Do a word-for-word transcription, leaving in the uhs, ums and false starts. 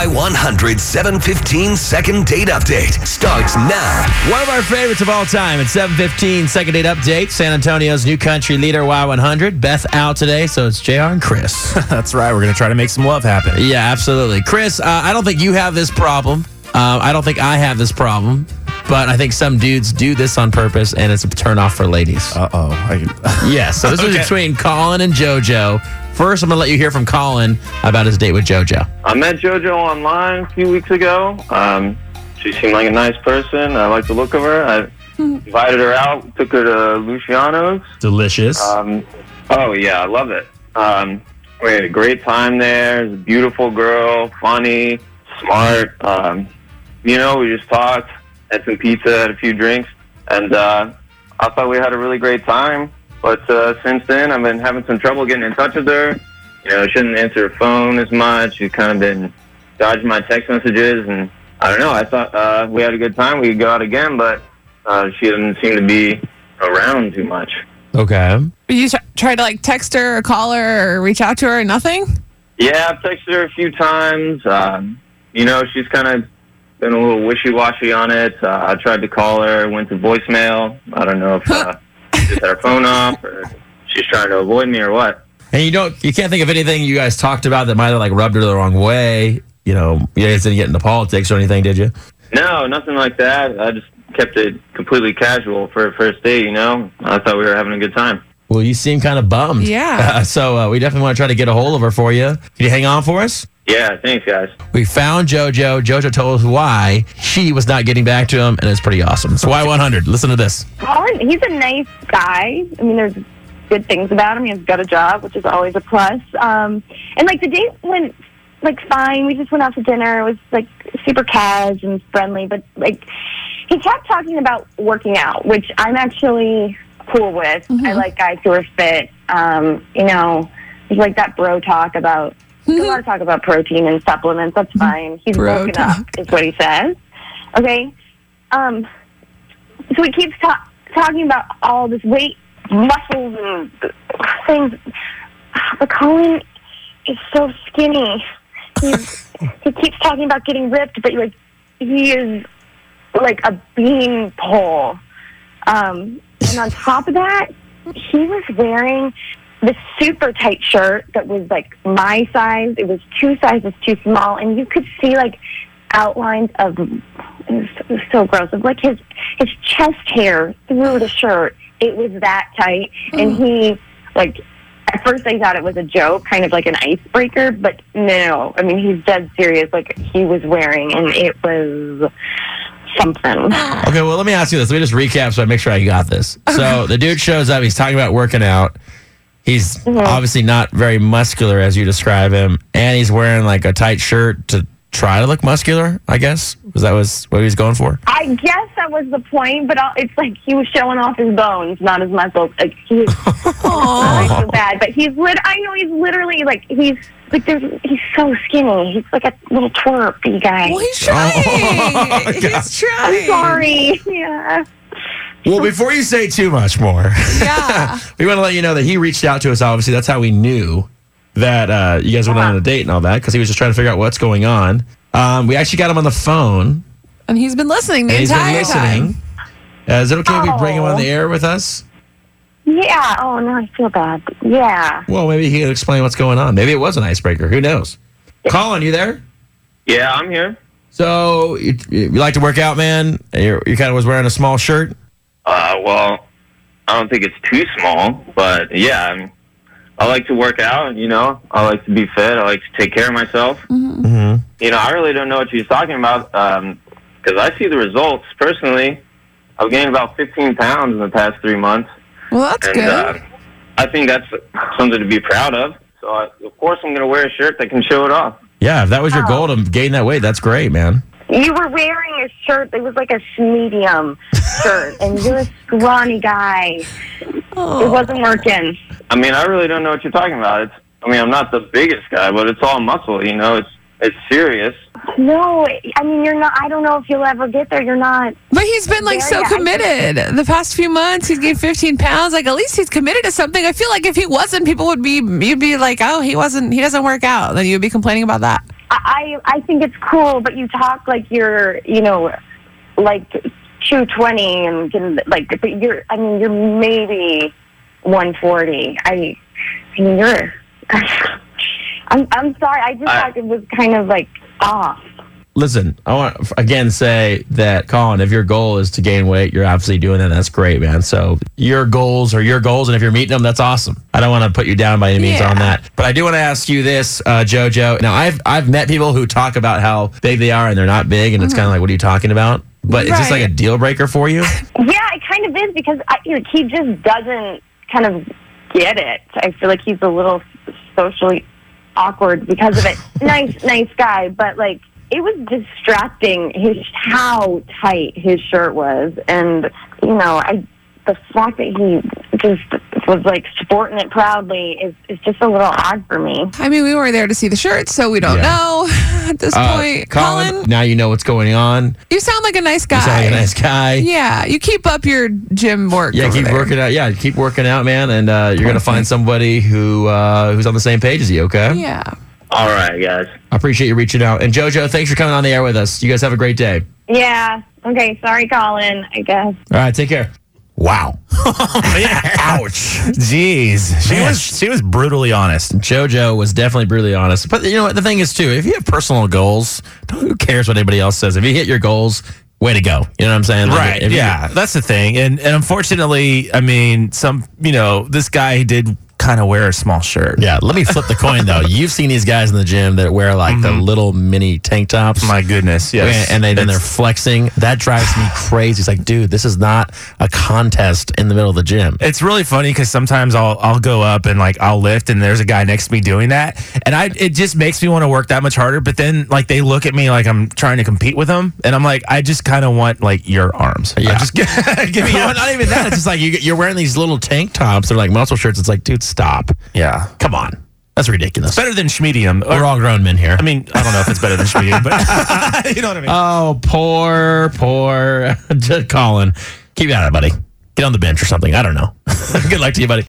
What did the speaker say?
Y one hundred seven fifteen second date update starts now. One of our favorites of all time at seven fifteen second date update. San Antonio's new country leader, Y one hundred. Beth out today, so it's J R and Chris. That's right. We're going to try to make some love happen. Yeah, absolutely. Chris, uh, I don't think you have this problem. Uh, I don't think I have this problem. But I think some dudes do this on purpose, and it's a turnoff for ladies. Uh-oh. I... Yes, so this Okay. is between Colin and JoJo. First, I'm going to let you hear from Colin about his date with JoJo. I met JoJo online a few weeks ago. Um, she seemed like a nice person. I liked the look of her. I invited her out, took her to Luciano's. Delicious. Um, oh, yeah, I love it. Um, we had a great time there. She's a beautiful girl, funny, smart. Um, you know, we just talked, had some pizza, had a few drinks, and uh, I thought we had a really great time. But uh, since then, I've been having some trouble getting in touch with her. You know, she doesn't answer her phone as much. She's kind of been dodging my text messages, and I don't know. I thought uh, we had a good time. We could go out again, but uh, she doesn't seem to be around too much. Okay. You tr- try to like text her or call her or reach out to her or nothing? Yeah, I've texted her a few times. Um, you know, she's kind of been a little wishy-washy on it. Uh, I tried to call her, went to voicemail. I don't know if uh, she just had her phone off or she's trying to avoid me or what. And you don't, you can't think of anything you guys talked about that might have like rubbed her the wrong way. You know, you guys didn't get into politics or anything, did you? No, nothing like that. I just kept it completely casual for a first date, you know? I thought we were having a good time. Well, you seem kind of bummed. Yeah. Uh, so uh, we definitely want to try to get a hold of her for you. Can you hang on for us? Yeah, thanks, guys. We found JoJo. JoJo told us why she was not getting back to him, and it's pretty awesome. So Y one hundred, listen to this. Colin, he's a nice guy. I mean, there's good things about him. He's got a job, which is always a plus. Um, and, like, the date went, like, fine. We just went out to dinner. It was, like, super cash and friendly. But, like, he kept talking about working out, which I'm actually cool with. Mm-hmm. I like guys who are fit. Um, you know, there's, like, that bro talk about, there's a lot of talk about protein and supplements. That's fine. He's Bro broken talk. up, is what he says. Okay? Um, so he keeps ta- talking about all this weight, muscles, and things. But Colin is so skinny. He's, he keeps talking about getting ripped, but like he is like a bean pole. Um, and on top of that, he was wearing this super tight shirt that was like my size. It was two sizes too small, and you could see like outlines of. It was, it was so gross. It was like his his chest hair through the shirt. It was that tight, and he like. At first, I thought it was a joke, kind of like an icebreaker, but no. I mean, he's dead serious. Like he was wearing, and it was something. Okay, well, let me ask you this. Let me just recap so I make sure I got this. So the dude shows up. He's talking about working out. He's Mm-hmm. obviously not very muscular as you describe him, and he's wearing like a tight shirt to try to look muscular, I guess. Was that was what he was going for? I guess that was the point, but I'll- it's like he was showing off his bones, not his muscles. Like he was I feel bad, but he's lit. I know he's literally like he's like there's he's so skinny. He's like a little twerpy guy. Well, he's trying. Oh, he's God. trying. I'm sorry. Yeah. Well, before you say too much more, Yeah. we want to let you know that he reached out to us, obviously. That's how we knew that uh, you guys went on a date and all that, because he was just trying to figure out what's going on. Um, we actually got him on the phone, And he's been listening the and he's been entire listening. time. Uh, is it okay if we bring him on Oh. the air with us? Yeah. Oh no, I feel bad. Yeah. Well, maybe he can explain what's going on. Maybe it was an icebreaker. Who knows? Colin, you there? Yeah, I'm here. So you, you like to work out, man? You're, you kind of was wearing a small shirt. Uh, well, I don't think it's too small, but yeah, I'm, I like to work out, you know. I like to be fit. I like to take care of myself. Mm-hmm. You know, I really don't know what she's talking about because I see the results. Personally, I've gained about fifteen pounds in the past three months. Well, that's and good. uh, I think that's something to be proud of. So, I, of course, I'm going to wear a shirt that can show it off. Yeah, if that was your Oh. goal to gain that weight, that's great, man. You were wearing a shirt that was like a medium shirt, and you're a scrawny guy. Oh. It wasn't working. I mean, I really don't know what you're talking about. It's, I mean, I'm not the biggest guy, but it's all muscle, you know. It's it's serious. No, I mean, you're not. I don't know if you'll ever get there. You're not. But he's been like so Very active. committed the past few months. He's gained fifteen pounds. Like at least he's committed to something. I feel like if he wasn't, people would be, you'd be like, oh, he wasn't, he doesn't work out. Then you'd be complaining about that. I I think it's cool, but you talk like you're, you know, like two twenty and can, like, but you're, I mean, you're maybe one forty. I, I mean, you're, I'm, I'm sorry. I just I- thought it was kind of like off. Listen, I want to again say that, Colin, if your goal is to gain weight, you're obviously doing that. That's great, man. So your goals are your goals, and if you're meeting them, that's awesome. I don't want to put you down by any means Yeah. on that. But I do want to ask you this, uh, JoJo. Now, I've I've met people who talk about how big they are and they're not big, and it's kind of like, what are you talking about? But is this like a Right. deal breaker for you? Yeah, it kind of is because I, like, he just doesn't kind of get it. I feel like he's a little socially awkward because of it. nice, nice guy, but like it was distracting his how tight his shirt was, and you know, I the fact that he just was like sporting it proudly is is just a little odd for me. I mean, we were there to see the shirts, so we don't Yeah. know at this Uh, point. Colin, Colin, now you know what's going on. you sound like a nice guy. You sound like a nice guy. Yeah, you keep up your gym work. Yeah, over keep there. working out. Yeah, keep working out, man, and uh, you're gonna find somebody who uh, who's on the same page as you. Okay. Yeah. All right, guys. I appreciate you reaching out. And JoJo, thanks for coming on the air with us. You guys have a great day. Yeah. Okay. Sorry, Colin. I guess. All right, take care. Wow. Ouch. Jeez. She Man. was she was brutally honest. JoJo was definitely brutally honest. But you know what? The thing is, too, if you have personal goals, who cares what anybody else says? If you hit your goals, way to go. You know what I'm saying? Like, Right. if you- Yeah. That's the thing. And and unfortunately, I mean, some you know, this guy did kind of wear a small shirt. Yeah. Let me flip the coin, though. You've seen these guys in the gym that wear like the little mini tank tops. My goodness. Yes. And they then they're It's- flexing. That drives me crazy. It's like, dude, this is not a contest in the middle of the gym. It's really funny because sometimes I'll I'll go up and like I'll lift and there's a guy next to me doing that, and I it just makes me want to work that much harder. But then like they look at me like I'm trying to compete with them, and I'm like I just kind of want like your arms. Yeah. I just give me No, a, not even that. It's just like you, you're wearing these little tank tops. They're like muscle shirts. It's like, dude, stop. yeah. Come on. That's ridiculous. Better than Schmedium. We're all grown men here. I mean, I don't know if it's better than Schmedium, but you know what I mean. Oh, poor, poor Colin. Keep it out of it, buddy. Get on the bench or something. I don't know. Good luck to you, buddy.